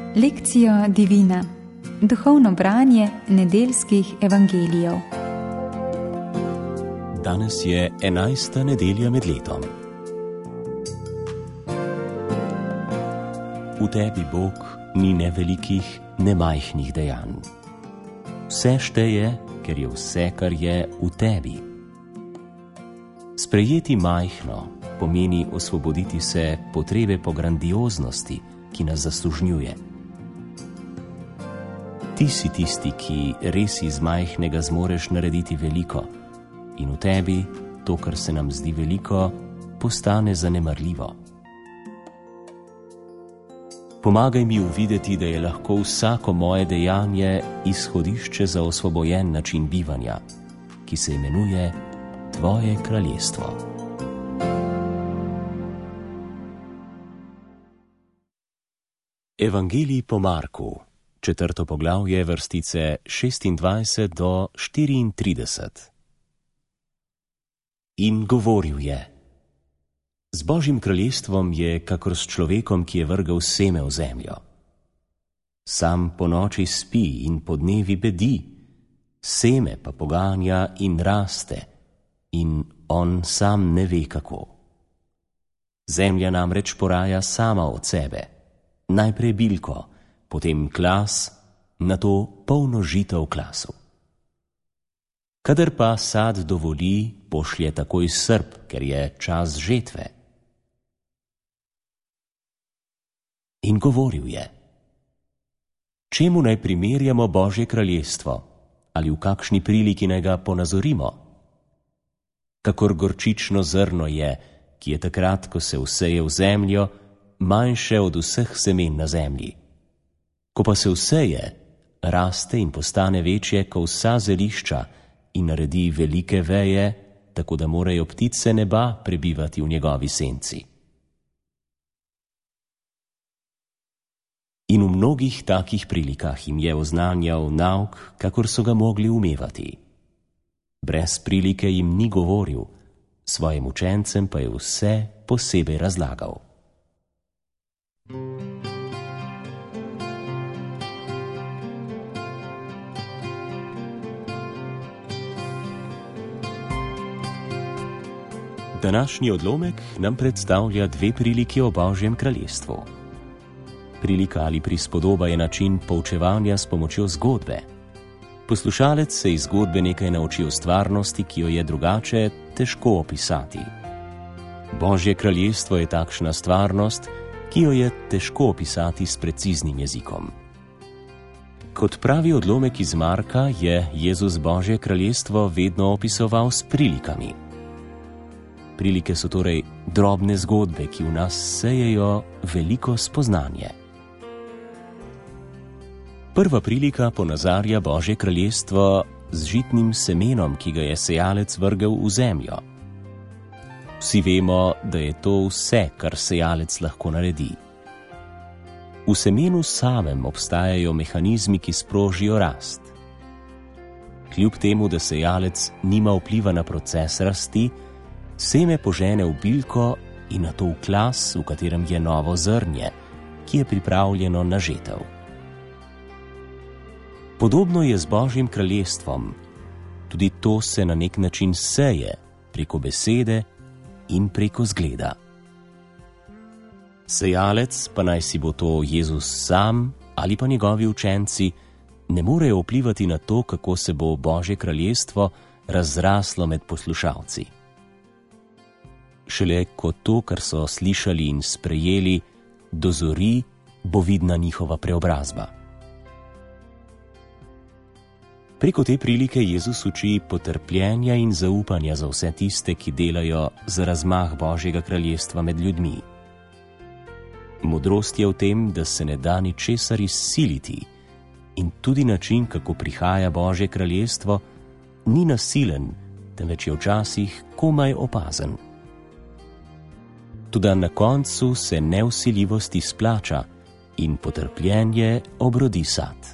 Lekcija divina. Duhovno branje nedeljskih evangelijev. Danes je 11. nedelja med letom. V tebi, Bog, ni ne velikih, ne majhnih dejanj. Vse šteje, ker je vse, kar je v tebi. Sprejeti majhno pomeni osvoboditi se potrebe po grandioznosti, ki nas zasužnjuje. Ti si tisti, ki res iz majhnega zmoreš narediti veliko, in v tebi to, kar se nam zdi veliko, postane zanemarljivo. Pomagaj mi uvideti, da je lahko vsako moje dejanje izhodišče za osvobojen način bivanja, ki se imenuje Tvoje kraljestvo. Evangelij po Marku, 4. poglavje, vrstice 26 do 34. In govoril je: Z Božjim kraljestvom je kakor s človekom, ki je vrgel seme v zemljo. Sam po noči spi in po dnevi bedi, seme pa poganja in raste, in on sam ne ve kako. Zemlja namreč poraja sama od sebe, najprej bilko, potem klas, nato polno žita v klasu. Kadar pa sad dovoli, pošlje takoj srp, ker je čas žetve. In govoril je: Čemu naj primerjamo Božje kraljestvo, ali v kakšni priliki naj ga ponazorimo? Kakor gorčično zrno je, ki je takrat, ko se vseje v zemljo, manjše od vseh semen na zemlji. Ko pa se vseje, raste in postane večje, ko vsa zelišča, in naredi velike veje, tako da morajo ptice neba prebivati v njegovi senci. In v mnogih takih prilikah jim je oznanjal nauk, kakor so ga mogli umevati. Brez prilike jim ni govoril, svojim učencem pa je vse posebej razlagal. Današnji odlomek nam predstavlja dve priliki o Božjem kraljestvu. Prilika ali prispodoba je način poučevanja s pomočjo zgodbe. Poslušalec se iz zgodbe nekaj nauči o stvarnosti, ki jo je drugače težko opisati. Božje kraljestvo je takšna stvarnost, ki jo je težko opisati s preciznim jezikom. Kot pravi odlomek iz Marka, je Jezus Božje kraljestvo vedno opisoval s prilikami. Prilike so torej drobne zgodbe, ki v nas sejejo veliko spoznanje. Prva prilika ponazarja Božje kraljestvo z žitnim semenom, ki ga je sejalec vrgel v zemljo. Vsi vemo, da je to vse, kar sejalec lahko naredi. V semenu samem obstajajo mehanizmi, ki sprožijo rast. Kljub temu, da sejalec nima vpliva na proces rasti, seme požene v bilko in nato v klas, v katerem je novo zrnje, ki je pripravljeno na žetev. Podobno je z Božjim kraljestvom. Tudi to se na nek način seje preko besede in preko zgleda. Sejalec, pa naj si bo to Jezus sam ali pa njegovi učenci, ne morejo vplivati na to, kako se bo Božje kraljestvo razraslo med poslušalci. Šele ko to, kar so slišali in sprejeli, dozori, bo vidna njihova preobrazba. Preko te prilike Jezus uči potrpljenja in zaupanja za vse tiste, ki delajo za razmah Božjega kraljestva med ljudmi. Modrost je v tem, da se ne da ničesar izsiliti, in tudi način, kako prihaja Božje kraljestvo, ni nasilen, temveč je včasih komaj opazen. Toda na koncu se nevsiljivost izplača in potrpljenje obrodi sad.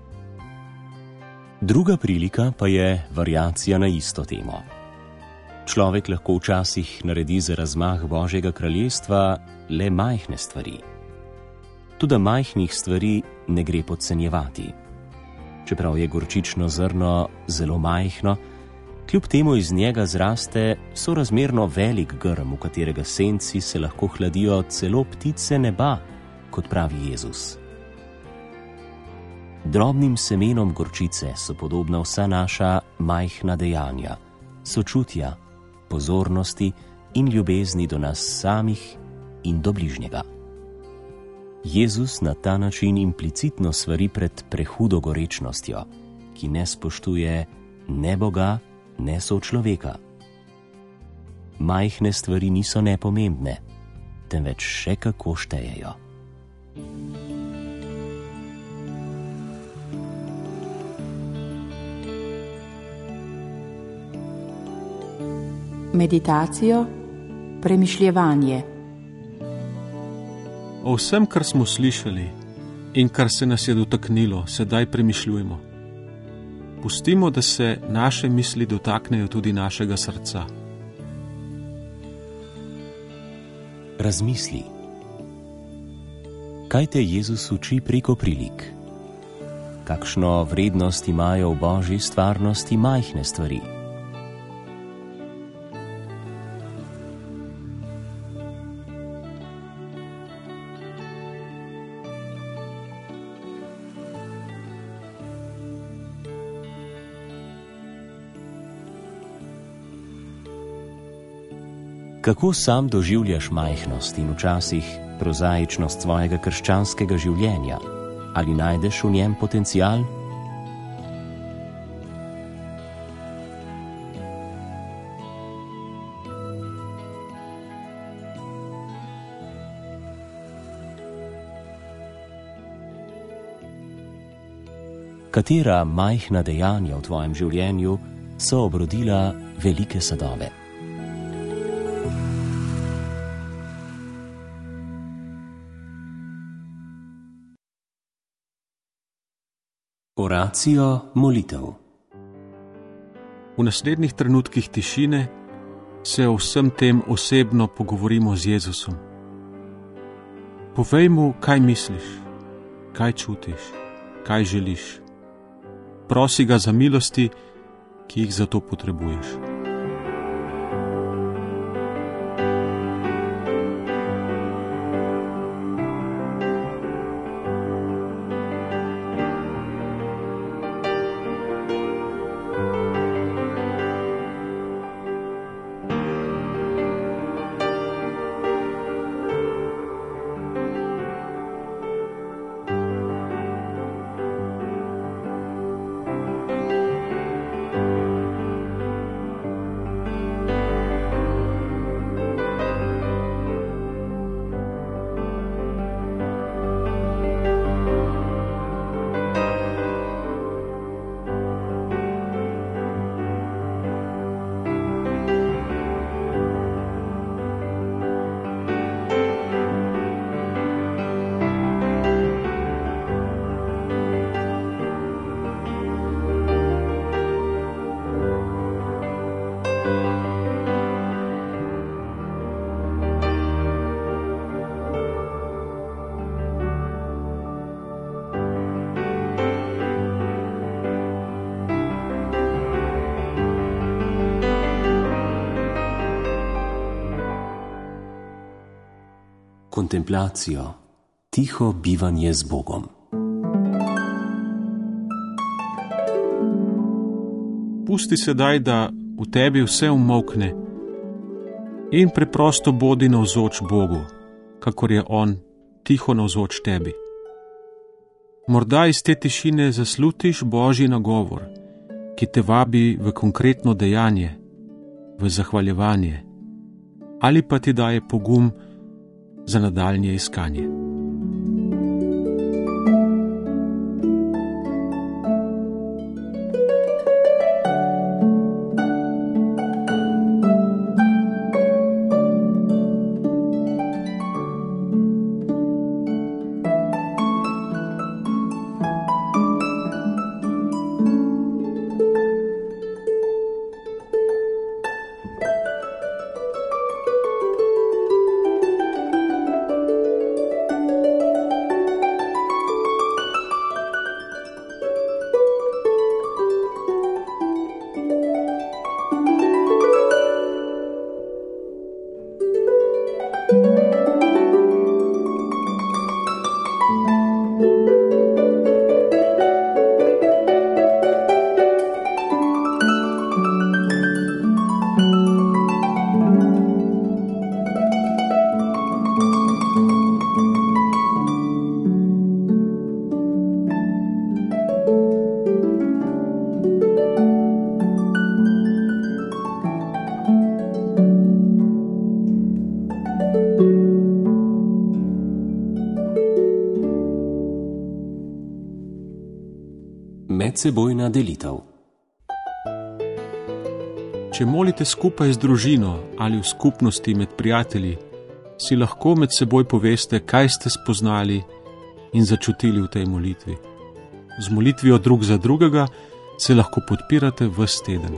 Druga prilika pa je variacija na isto temo. Človek lahko včasih naredi za razmah Božjega kraljestva le majhne stvari. Tudi majhnih stvari ne gre podcenjevati. Čeprav je gorčično zrno zelo majhno, kljub temu iz njega zraste sorazmerno velik grm, v katerega senci se lahko hladijo celo ptice neba, kot pravi Jezus. Drobnim semenom gorčice so podobna vsa naša majhna dejanja, sočutja, pozornosti in ljubezni do nas samih in do bližnjega. Jezus na ta način implicitno svari pred prehudo gorečnostjo, ki ne spoštuje ne Boga, ne sočloveka. Majhne stvari niso nepomembne, temveč še kako štejejo. Meditacijo, premišljevanje. O vsem, kar smo slišali in kar se nas je dotaknilo, sedaj premišljujemo. Pustimo, da se naše misli dotaknejo tudi našega srca. Razmisli. Kaj te Jezus uči preko prilik? Kakšno vrednost imajo v Božji stvarnosti majhne stvari? Kako sam doživljaš majhnost in včasih prozaičnost svojega krščanskega življenja? Ali najdeš v njem potencial? Katera majhna dejanja v tvojem življenju so obrodila velike sadove? Oracijo, molitev. V naslednjih trenutkih tišine se o vsem tem osebno pogovorimo z Jezusom. Povej mu, kaj misliš, kaj čutiš, kaj želiš. Prosi ga za milosti, ki jih za to potrebuješ. Kontemplacijo, tiho bivanje z Bogom. Pusti sedaj, da v tebi vse umolkne in preprosto bodi navzoč Bogu, kakor je On tiho navzoč tebi. Morda iz te tišine zaslutiš Božji nagovor, ki te vabi v konkretno dejanje, v zahvaljevanje, ali pa ti daje pogum za nadaljnje iskanje. Medsebojna delitev. Če molite skupaj z družino ali v skupnosti med prijatelji, si lahko med seboj poveste, kaj ste spoznali in začutili v tej molitvi. Z molitvijo drug za drugega se lahko podpirate ves teden.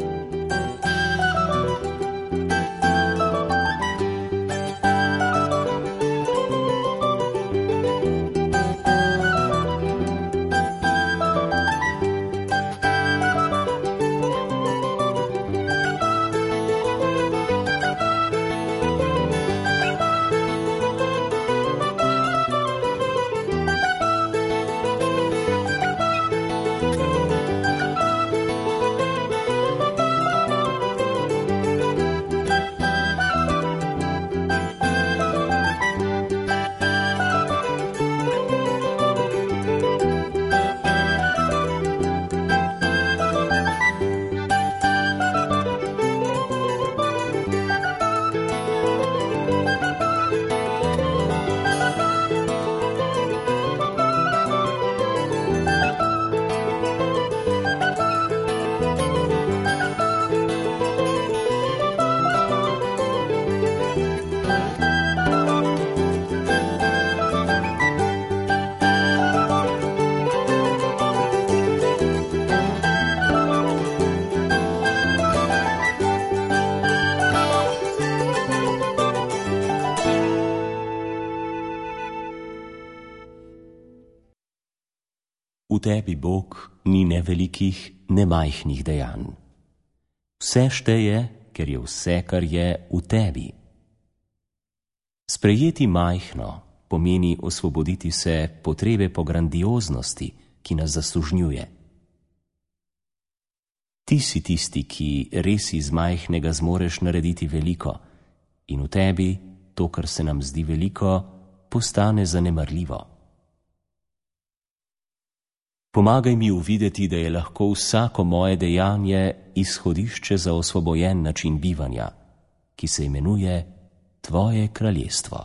V tebi, Bog, ni ne velikih, ne majhnih dejanj. Vse šteje, ker je vse, kar je v tebi. Sprejeti majhno pomeni osvoboditi se potrebe po grandioznosti, ki nas zasužnjuje. Ti si tisti, ki res iz majhnega zmoreš narediti veliko, in v tebi to, kar se nam zdi veliko, postane zanemarljivo. Pomagaj mi uvideti, da je lahko vsako moje dejanje izhodišče za osvobojen način bivanja, ki se imenuje Tvoje kraljestvo.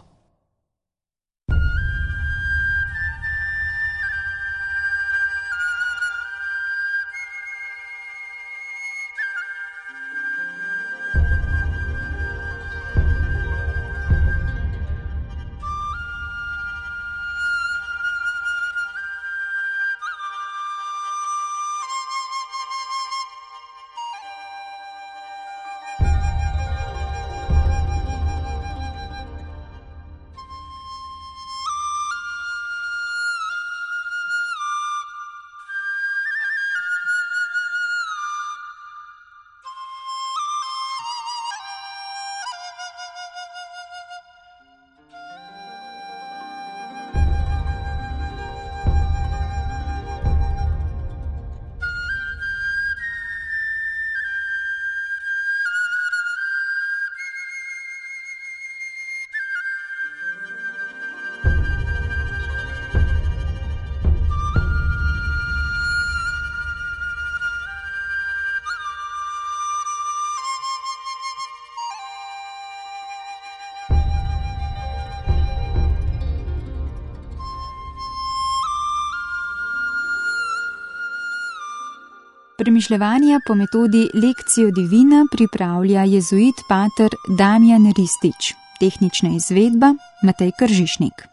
Premišljevanja po metodi Lectio Divina pripravlja jezuit pater Damjan Ristič. Tehnična izvedba Matej Kržišnik.